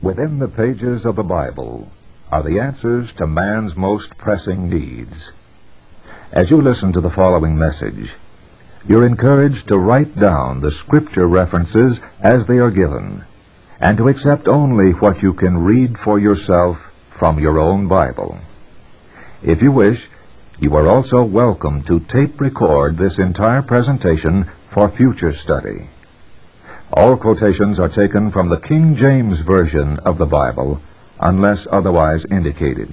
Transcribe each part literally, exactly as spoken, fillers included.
Within the pages of the Bible are the answers to man's most pressing needs. As you listen to the following message, you're encouraged to write down the Scripture references as they are given, and to accept only what you can read for yourself from your own Bible. If you wish, you are also welcome to tape record this entire presentation for future study. All quotations are taken from the King James Version of the Bible, unless otherwise indicated.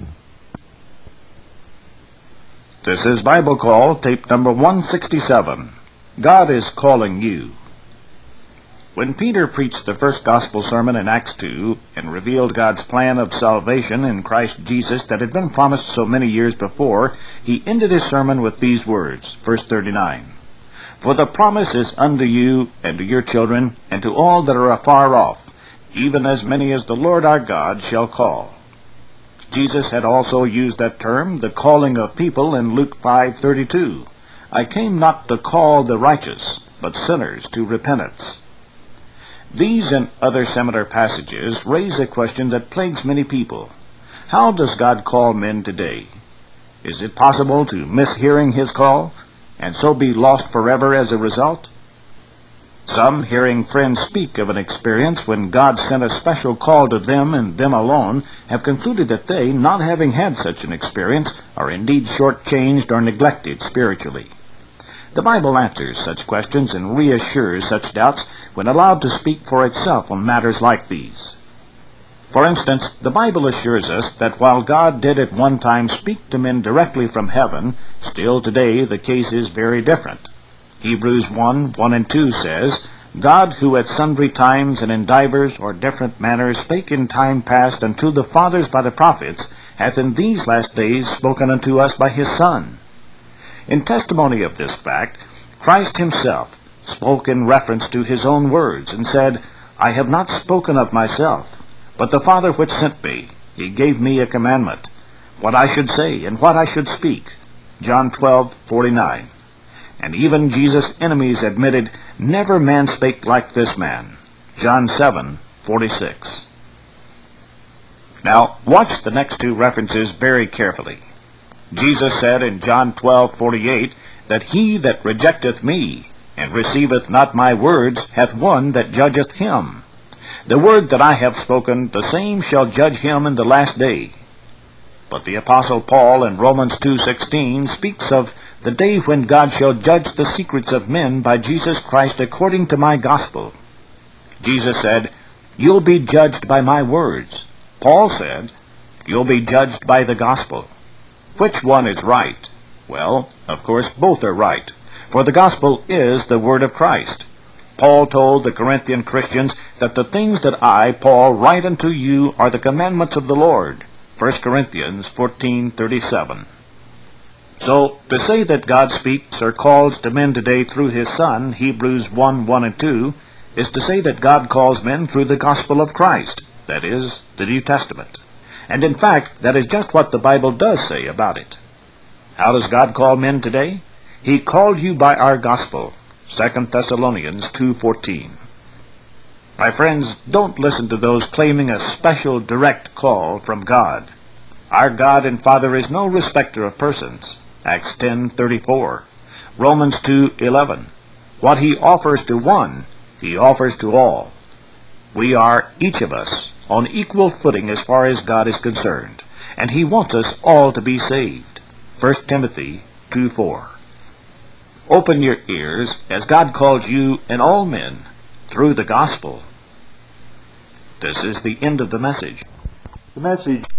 This is Bible Call, tape number one sixty-seven. God is calling you. When Peter preached the first gospel sermon in Acts two and revealed God's plan of salvation in Christ Jesus that had been promised so many years before, he ended his sermon with these words, verse thirty-nine. For the promise is unto you, and to your children, and to all that are afar off, even as many as the Lord our God shall call. Jesus had also used that term, the calling of people, in Luke five thirty-two. I came not to call the righteous, but sinners to repentance. These and other similar passages raise a question that plagues many people. How does God call men today? Is it possible to miss hearing his call, and so be lost forever as a result? Some, hearing friends speak of an experience when God sent a special call to them and them alone, have concluded that they, not having had such an experience, are indeed shortchanged or neglected spiritually. The Bible answers such questions and reassures such doubts when allowed to speak for itself on matters like these. For instance, the Bible assures us that while God did at one time speak to men directly from heaven, still today the case is very different. Hebrews one, one and two says, God, who at sundry times and in divers or different manners spake in time past unto the fathers by the prophets, hath in these last days spoken unto us by his Son. In testimony of this fact, Christ himself spoke in reference to his own words, and said, I have not spoken of myself, but the Father which sent me, he gave me a commandment, what I should say and what I should speak. John twelve, forty-nine. And even Jesus' enemies admitted, never man spake like this man. John seven, forty-six. Now, watch the next two references very carefully. Jesus said in John twelve, forty-eight, that he that rejecteth me, and receiveth not my words, hath one that judgeth him. The word that I have spoken, the same shall judge him in the last day. But the Apostle Paul in Romans two sixteen speaks of the day when God shall judge the secrets of men by Jesus Christ according to my gospel. Jesus said, you'll be judged by my words. Paul said, you'll be judged by the gospel. Which one is right? Well, of course, both are right, for the gospel is the word of Christ. Paul told the Corinthian Christians that the things that I, Paul, write unto you are the commandments of the Lord. First Corinthians fourteen thirty-seven. So, to say that God speaks or calls to men today through his Son, Hebrews one, one and two, is to say that God calls men through the gospel of Christ, that is, the New Testament. And in fact, that is just what the Bible does say about it. How does God call men today? He called you by our gospel, Second Thessalonians two fourteen. My friends, don't listen to those claiming a special direct call from God. Our God and Father is no respecter of persons, Acts ten thirty-four. Romans two eleven. What he offers to one, he offers to all. We are, each of us, on equal footing as far as God is concerned, and he wants us all to be saved. First Timothy two four. Open your ears as God calls you and all men through the gospel. This is the end of the message. The message